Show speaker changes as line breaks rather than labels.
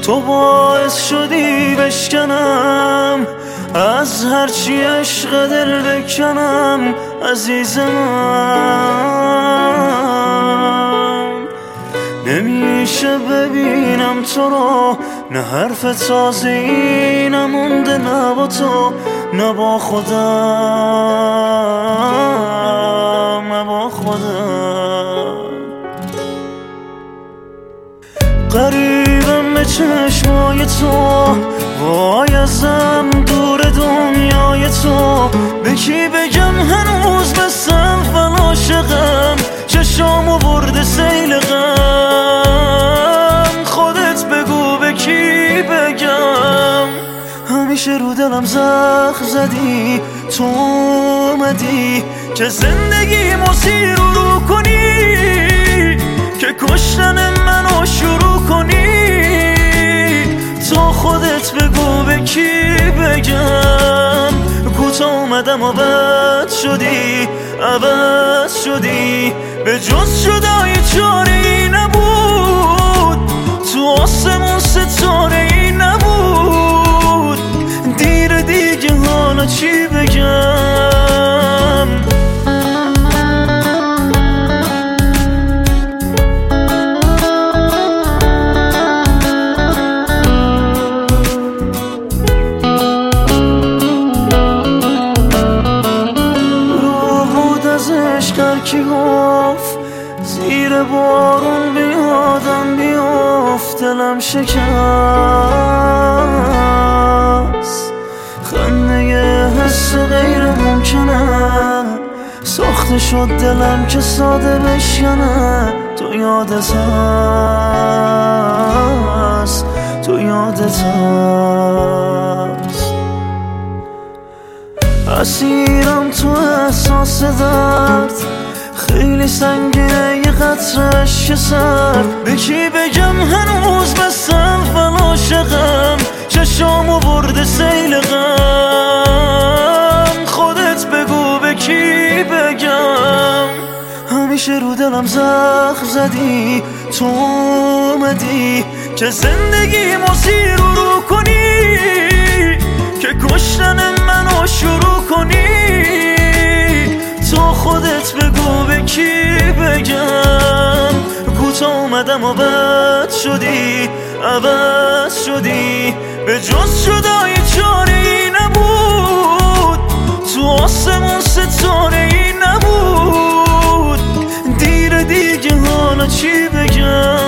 تو باعث شدی بشکنم از هرچی عشق دل بکنم عزیز من. نمیشه ببینم تو رو، نه حرف تازه‌ای نمونده، نه با تو نه با خودم، نه با خودم. قریبم به چشمای تو، وای ازم دور دنیای تو. به کی بگم هنوز بسم و عاشقم، چشامو برده سیل غم. خودت بگو به کی بگم. همیشه رو دلم زخم زدی، تو اومدی که زندگیمو زیر و رو کنی، که کشتن منو شروع کنی. تو خودت بگو به کی بگم. کوتاه اومدم و بد شدی، عوض شدی، به جز جدایی چاره ای نبود. تو آسمون ستاره ای نبود. دیر دیگه حالا چی بگم. کی گفت زیر بارون بیادم بیافت، دلم شکست. خنده حس غیر ممکنه، ساخته شد دلم که ساده بشکنه. تو یادت هست، تو یادت هست. اسیرم تو احساس درد، خیلی سنگینه یه قطره اشک سرد. به کی بگم هنوز بسم و عاشقم، چشامو برده سیل غم. خودت بگو به کی بگم. همیشه رو دلم زخم زدی، تو اومدی که زندگیمو زیر و رو کنی، که کشتن منو شروع کنی. تو خودت بگو به کی بگم. کوتاه اومدم و بد شدی، عوض شدی، به جز جدایی چاره ای نبود. تو آسمون ستاره ای نبود. دیر دیگه حالا چی بگم.